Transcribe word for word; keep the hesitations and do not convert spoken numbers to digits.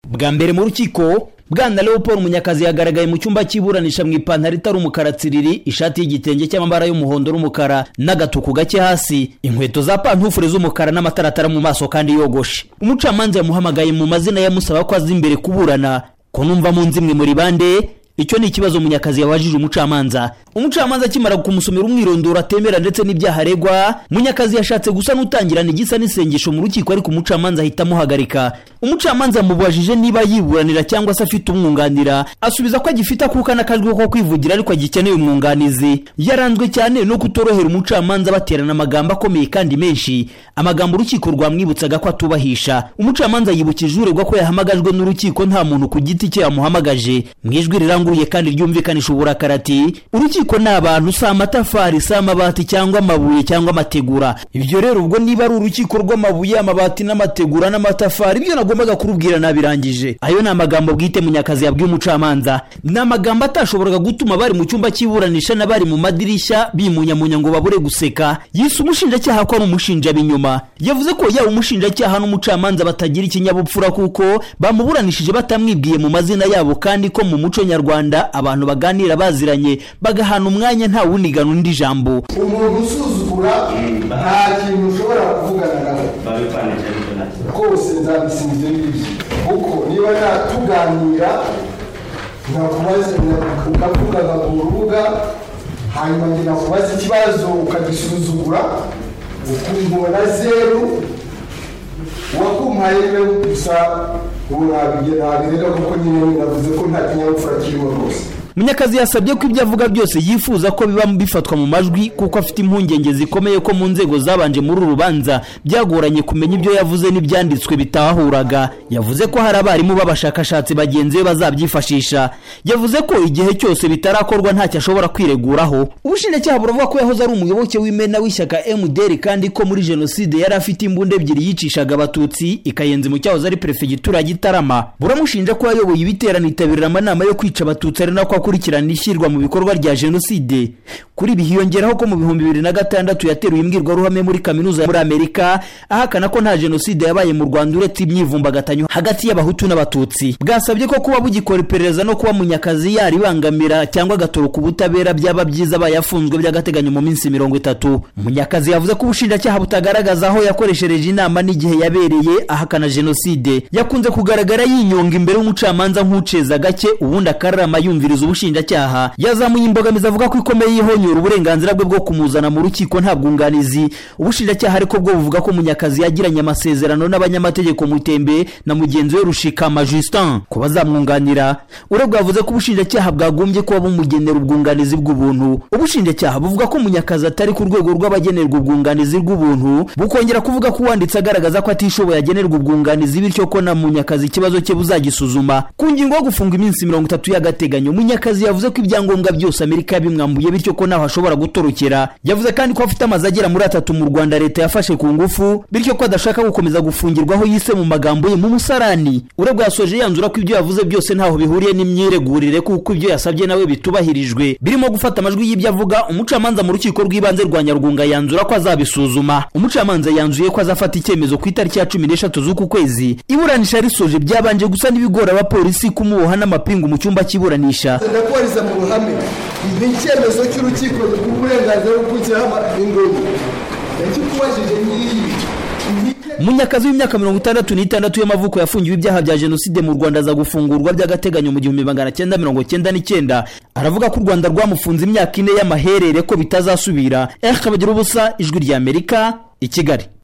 bwa mbere mu rukiko Bwana Leopold Munyakazi yagaragaye mu cyumba cy'iburanisha mu ipantaro itari umukara tsiriri, ishati y'igitenge cy'amabara y'umuhondo n'umukara n'agatuku gake hasi, inkweto za pantufure z'umukara n'amataratara mu maso kandi yogoshe. Umucamanza yamuhamagaye mu mazina yamusaba ko azi imbere kuburana, ko numva mu nzimwe muri bande. Icyo ni ikibazo Munyakazi yabajije umucamanza. Umucamanza kimara kumusomera umwirondoro atemera ndetse n'ibyaha aregwa, Munyakazi yashatse gusa n'utangirana igisa n'isengesho mu rukiko, ariko umucamanza ahita amuhagarika. Umucamanza mubajije niba yiburanira cyangwa se afite umwunganira, asubiza ko agifite akuka n'akajwi ko kwivugira ariko agikeneye umwunganizi. Yaranzwe cyane no kutorohera umucamanza baterana amagambo akomeye kandi menshi, amagambo urukiko rwamwibutsaga ko atubahisha. Umucamanza yibukije uregwa ko yahamagajwe n'urukiko nta muntu ku giti cye yamuhamagaje, mwijwi riranguruye kandi ryumvikanisha uburakarati, urukiko n'abantu sa amatafari sa amabati cyangwa amabuye cyangwa amategura. Ibyo rero ubwo niba ari urukiko rw'amabuye, amabati n'amategura n'amatafari, ibyo nagombaga kurubwira nabirangije. Ayo ni amagambo bwite Munyakazi yabwiye umucamanza. Ni amagambo atashoboraga gutuma bari mu cyumba cy'iburanisha n'abari mu madirishya bimunyamunya ngo babure guseka. Yise umushinjacyaha ko ari umushinja binyuma. Yavuze ko ya umushinjacyaha n'umucamanza batagira ikinyabupfura kuko bamuburanishije batamwibwiye mu mazina yabo, kandi ko mu muco nyarwanda abantu baganira baziranye bagahana umwanya nta wunigana undi jambo. Umuntu usuzugura nta kintu ushobora kuvugana nawe rwose nzabisinzira n'ibyo, kuko niba natuganira nakubaza ukavugaga ku rubuga hanyuma njye nakubaza ikibazo ukagisuzugura ukumbona zeru wakumpaye rero gusa urabigera kuko nyine navuze ko nta kinyabupfura kirimo rwose. Munyakazi yasabye ko ibyo avuga byose yifuza ko biba bifatwa mu majwi, kuko afite impungenge zikomeye ko mu nzego zabanje muri urubanza byagoranye kumenya ibyo yavuze n'ibyanditswe bitahuraga. Yavuze ko hari abarimu b'abashakashatsi bagenzi be bazabyifashisha. Yavuze ko igihe cyose bitarakorwa ntacyo ashobora kwireguraho. Ubushinjacyaha buravuga ko yahoze ari umuyoboke w'imena w'ishyaka M D R, kandi ko muri jenoside yari afite imbunda ebyiri yicishaga abatutsi ikayenze mu cyahoze ari prefegitura Gitarama. Buramushinja ko yayoboye ibiterane itabirira amanama yo kwica abatutsi ari nako kurikirana ishyirwa mu bikorwa rya jenoside. Kuri bihiyongeraho ko mu bihumbi bibiri na gatandatu yateruye imbwirwaruhame muri kaminuza muri Amerika ahakana ko nta jenoside yabaye mu Rwanda uretse imyivumbagatanyo hagati y'abahutu n'abatutsi. Bwasabye ko kuba bugikora iperereza no kuba Munyakazi yari bangamira cyangwa gatoroka ubutabera byaba byiza bayafunzwe by'agateganyo mu minsi mirongo itatu. Munyakazi yavuze ko ubushinjacyaha butagaragaza aho yakoreshereje inama n'igihe yabereye ahakana jenoside. Yakunze kugaragara yinyonga imbere y'umucamanza nk'uceza gake, ubundi akarama yumviriza ubushinjacyaha. Yazamuye imbogamizi avuga ko ikomeye yihonyura uburenganzira bwe bwo kumuzana mu rukiko nta bwunganizi. Ubushinjacyaha ariko bwo buvuga ko Munyakazi yagiranye amasezerano n'abanyamategeko Mutembe na mugenzi we Rushikama Justin ko bazamwunganira. Uregwa yavuze ko ubushinjacyaha bwagombye kuba bumugenera ubwunganizi bw'ubuntu. Ubushinjacyaha buvuga ko Munyakazi atari ku rwego rw'abagenerwa ubwunganizi bw'ubuntu, bukongera kuvuga ko uwanditse agaragaza ko atishoboye agenerwa ubwunganizi, bityo ko na Munyakazi ikibazo cye buzagisuzuma. Ku ngingo yo gufunga iminsi mirongo itatu y'agateganyo, Munyakazi yavuze ko ibyangombwa byose Amerika yabimwambuye, bityo ko naho ashobora gutorokera. Yavuze kandi ko afite amazi agera muri atatu mu Rwanda leta yafashe ku ngufu, bityo ko adashaka gukomeza gufungirwaho yise mu magambo ye mu musarani. Uregwa yasoje yanzura ko ibyo yavuze byose ntaho bihuriye n'imyiregurire, kuko ibyo yasabye nawe bitubahirijwe, birimo gufata amajwi y'ibyo avuga. Umucamanza mu rukiko rw'ibanze rwa Nyarugunga yanzura ko azabisuzuma. Umucamanza yanzuye ko azafata icyemezo ku itariki ya cumi n'eshatu z'uku kwezi. Iburanisha risoje byabanje gusa n'ibigora abapolisi kumuboha n'amapingu mu cyumba cy'iburanisha. Ndakubariza mu ruhame icyemezo cy'urukiko rw'uburenganzira bwo gukiraho ingoma yakikubajije n'iyi. Munyakazi w'imyaka mirongo itandatu n'itandatu y'amavuko yafungiwe ibyaha bya jenoside mu Rwanda aza gufungurwa by'agateganyo mu gihumbi magana cyenda mirongo cyenda n'icyenda. Aravuga ko u Rwanda rwamufunze imyaka ine y'amaherere ko bitazasubira. Ekabagira ubusa, Ijwi ry'Amerika, i Kigali.